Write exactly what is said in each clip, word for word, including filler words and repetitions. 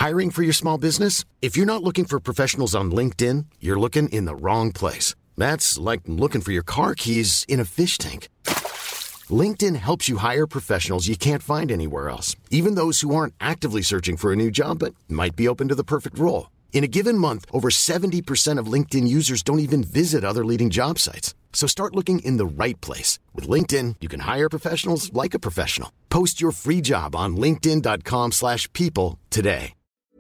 Hiring for your small business? If you're not looking for professionals on LinkedIn, you're looking in the wrong place. That's like looking for your car keys in a fish tank. LinkedIn helps you hire professionals you can't find anywhere else, even those who aren't actively searching for a new job but might be open to the perfect role. In a given month, over seventy percent of LinkedIn users don't even visit other leading job sites. So start looking in the right place. With LinkedIn, you can hire professionals like a professional. Post your free job on linkedin.com slash people today.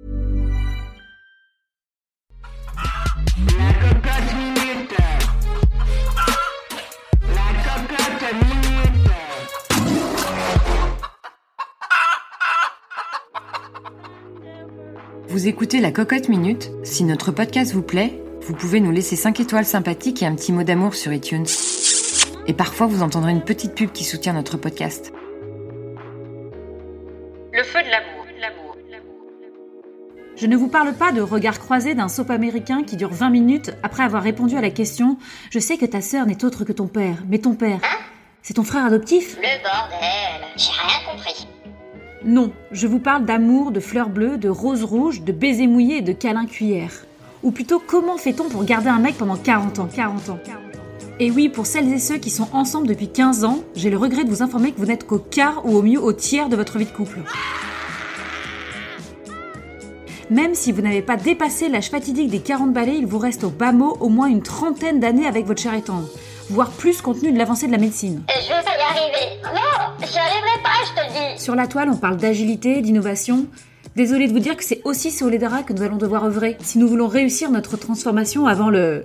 Vous écoutez La Cocotte Minute. Si notre podcast vous plaît, vous pouvez nous laisser cinq étoiles sympathiques et un petit mot d'amour sur iTunes. Et parfois, vous entendrez une petite pub qui soutient notre podcast. Le feu de l'amour. Je ne vous parle pas de regard croisé d'un soap américain qui dure vingt minutes après avoir répondu à la question « Je sais que ta sœur n'est autre que ton père, mais ton père, Hein c'est ton frère adoptif ?» Le bordel, j'ai rien compris. Non, je vous parle d'amour, de fleurs bleues, de roses rouges, de baisers mouillés et de câlins cuillères. Ou plutôt, comment fait-on pour garder un mec pendant quarante ans, quarante ans. Et oui, pour celles et ceux qui sont ensemble depuis quinze ans, j'ai le regret de vous informer que vous n'êtes qu'au quart ou au mieux au tiers de votre vie de couple. Même si vous n'avez pas dépassé l'âge fatidique des quarante balais, il vous reste au bas mot au moins une trentaine d'années avec votre cher et tendre, voire plus compte tenu de l'avancée de la médecine. Je vais pas y arriver. Non, j'y arriverai pas, je te le dis. Sur la toile, on parle d'agilité, d'innovation. Désolée de vous dire que c'est aussi sur les draps que nous allons devoir œuvrer si nous voulons réussir notre transformation avant le...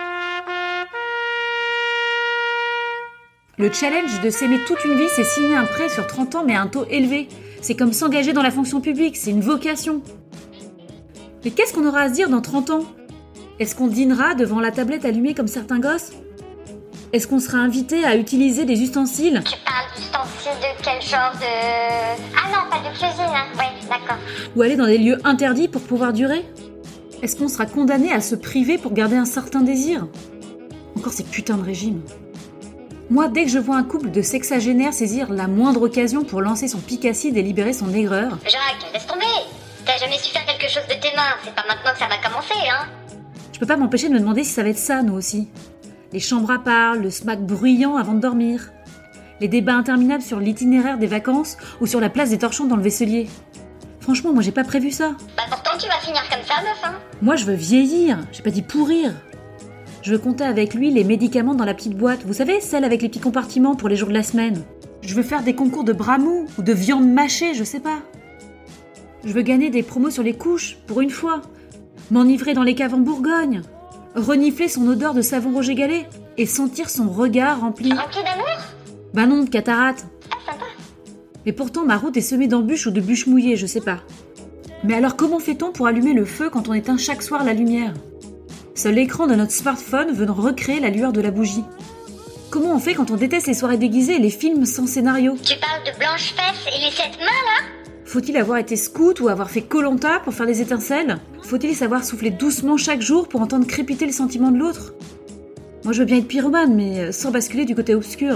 Le challenge de s'aimer toute une vie, c'est signer un prêt sur trente ans mais à un taux élevé. C'est comme s'engager dans la fonction publique, c'est une vocation. Mais qu'est-ce qu'on aura à se dire dans trente ans ? Est-ce qu'on dînera devant la tablette allumée comme certains gosses ? Est-ce qu'on sera invité à utiliser des ustensiles ? Tu parles d'ustensiles de quel genre de... Ah non, pas de cuisine, hein. Ouais, d'accord. Ou aller dans des lieux interdits pour pouvoir durer ? Est-ce qu'on sera condamné à se priver pour garder un certain désir ? Encore ces putains de régimes. Moi, dès que je vois un couple de sexagénaires saisir la moindre occasion pour lancer son pic acide et libérer son aigreur... Jacques, laisse tomber. T'as jamais su faire quelque chose de tes mains. C'est pas maintenant que ça va commencer, hein. Je peux pas m'empêcher de me demander si ça va être ça, nous aussi. Les chambres à part, le smack bruyant avant de dormir. Les débats interminables sur l'itinéraire des vacances ou sur la place des torchons dans le vaisselier. Franchement, moi j'ai pas prévu ça. Bah pourtant tu vas finir comme ça, meuf, hein. Moi je veux vieillir, j'ai pas dit pourrir. Je veux compter avec lui les médicaments dans la petite boîte, vous savez, celle avec les petits compartiments pour les jours de la semaine. Je veux faire des concours de bras mous ou de viande mâchée, je sais pas. Je veux gagner des promos sur les couches, pour une fois. M'enivrer dans les caves en Bourgogne. Renifler son odeur de savon Roger Gallet et sentir son regard rempli... Rempli d'amour ? Bah non, de cataracte. Ah, sympa. Mais pourtant, ma route est semée d'embûches ou de bûches mouillées, je sais pas. Mais alors comment fait-on pour allumer le feu quand on éteint chaque soir la lumière ? Seul l'écran de notre smartphone veut recréer la lueur de la bougie. Comment on fait quand on déteste les soirées déguisées et les films sans scénario ? Tu parles de blanche-fesse et les sept mains, là ? Faut-il avoir été scout ou avoir fait Koh-Lanta pour faire des étincelles ? Faut-il savoir souffler doucement chaque jour pour entendre crépiter le sentiment de l'autre ? Moi je veux bien être pyromane, mais sans basculer du côté obscur.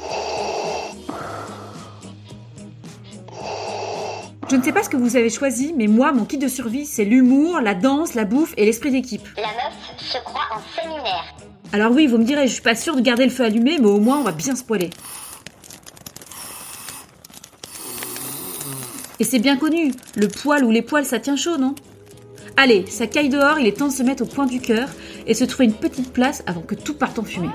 Je ne sais pas ce que vous avez choisi, mais moi, mon kit de survie, c'est l'humour, la danse, la bouffe et l'esprit d'équipe. La meuf se croit en séminaire. Alors oui, vous me direz, je suis pas sûre de garder le feu allumé, mais au moins on va bien se poiler. Et c'est bien connu, le poil ou les poils ça tient chaud, non ? Allez, ça caille dehors, il est temps de se mettre au point du cœur et se trouver une petite place avant que tout parte en fumée.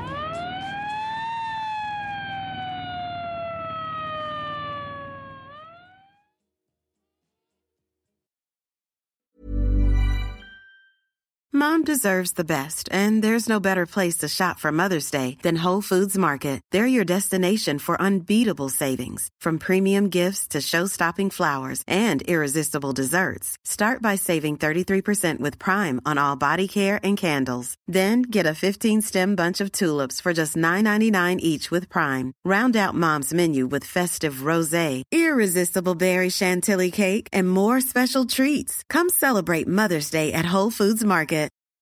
Mom deserves the best, and there's no better place to shop for Mother's Day than Whole Foods Market. They're your destination for unbeatable savings, from premium gifts to show-stopping flowers and irresistible desserts. Start by saving thirty-three percent with Prime on all body care and candles. Then get a fifteen-stem bunch of tulips for just nine ninety-nine each with Prime. Round out Mom's menu with festive rosé, irresistible berry chantilly cake, and more special treats. Come celebrate Mother's Day at Whole Foods Market.